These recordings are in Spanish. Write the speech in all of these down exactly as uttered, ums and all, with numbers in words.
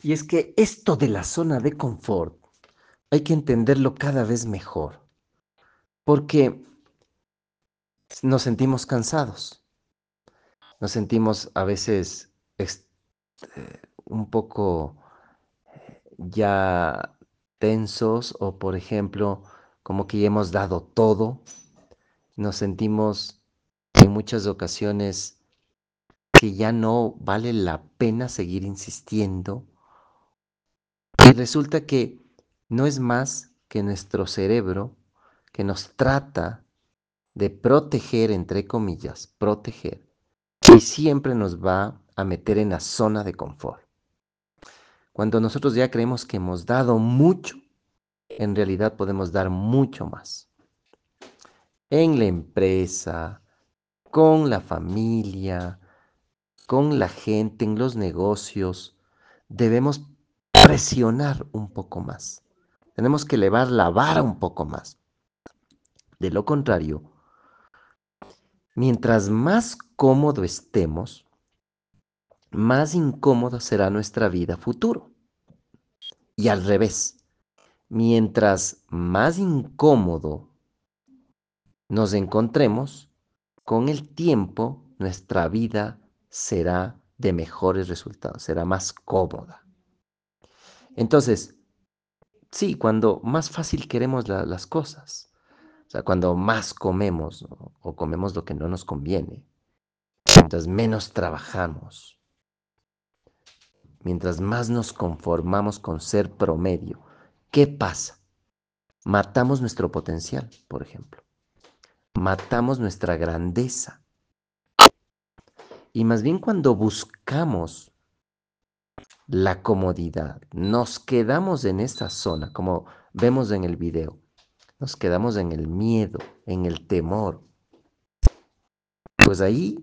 Y es que esto de la zona de confort hay que entenderlo cada vez mejor, porque nos sentimos cansados, nos sentimos a veces ex- eh, un poco ya tensos o, por ejemplo, como que ya hemos dado todo, nos sentimos en muchas ocasiones que ya no vale la pena seguir insistiendo y resulta que no es más que nuestro cerebro que nos trata de proteger, entre comillas, proteger, y siempre nos va a meter en la zona de confort. Cuando nosotros ya creemos que hemos dado mucho, en realidad podemos dar mucho más. En la empresa, con la familia, con la gente, en los negocios, debemos presionar un poco más. Tenemos que elevar la vara un poco más. De lo contrario, mientras más cómodo estemos, más incómoda será nuestra vida futuro. Y al revés, mientras más incómodo nos encontremos, con el tiempo nuestra vida será de mejores resultados, será más cómoda. Entonces, sí, cuando más fácil queremos la- las cosas, o sea, cuando más comemos o, o comemos lo que no nos conviene, mientras menos trabajamos, mientras más nos conformamos con ser promedio, ¿qué pasa? Matamos nuestro potencial, por ejemplo. Matamos nuestra grandeza. Y más bien cuando buscamos la comodidad, nos quedamos en esa zona, como vemos en el video, nos quedamos en el miedo, en el temor. Pues ahí,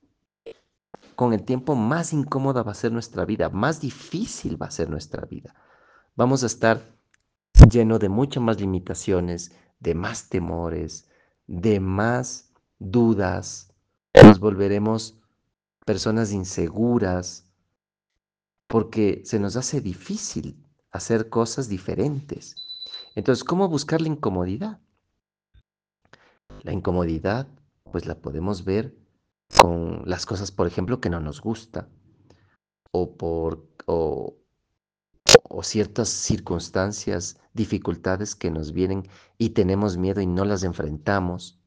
con el tiempo, más incómoda va a ser nuestra vida, más difícil va a ser nuestra vida. Vamos a estar lleno de muchas más limitaciones, de más temores, de más dudas. Nos volveremos personas inseguras porque se nos hace difícil hacer cosas diferentes. Entonces, ¿cómo buscar la incomodidad? La incomodidad, pues la podemos ver con las cosas, por ejemplo, que no nos gusta o por o, o ciertas circunstancias, dificultades que nos vienen y tenemos miedo y no las enfrentamos.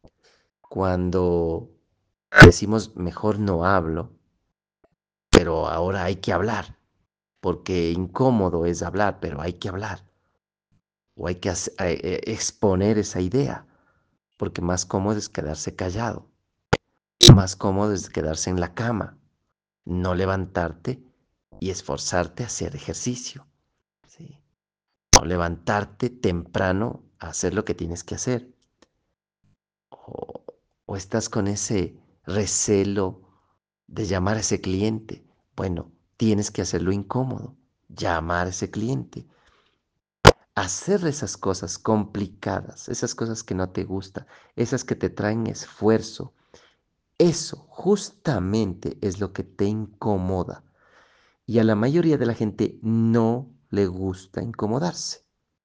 Cuando decimos mejor no hablo, pero ahora hay que hablar, porque incómodo es hablar, pero hay que hablar o hay que hace- eh, eh, exponer esa idea, porque más cómodo es quedarse callado, más cómodo es quedarse en la cama, no levantarte y esforzarte a hacer ejercicio, ¿sí? O levantarte temprano a hacer lo que tienes que hacer. O, o estás con ese recelo de llamar a ese cliente. Bueno, tienes que hacerlo incómodo, llamar a ese cliente. Hacer esas cosas complicadas, esas cosas que no te gustan, esas que te traen esfuerzo, eso justamente es lo que te incomoda. Y a la mayoría de la gente no le gusta incomodarse.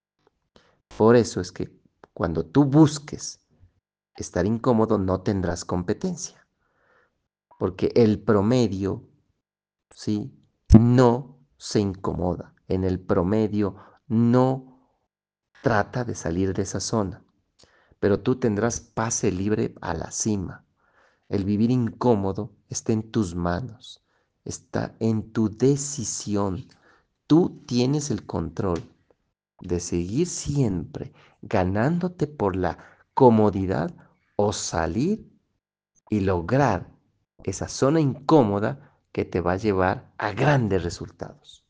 Por eso es que cuando tú busques estar incómodo no tendrás competencia, porque el promedio, ¿sí? No se incomoda. En el promedio no trata de salir de esa zona, pero tú tendrás pase libre a la cima. El vivir incómodo está en tus manos, está en tu decisión. Tú tienes el control de seguir siempre ganándote por la comodidad o salir y lograr esa zona incómoda que te va a llevar a grandes resultados.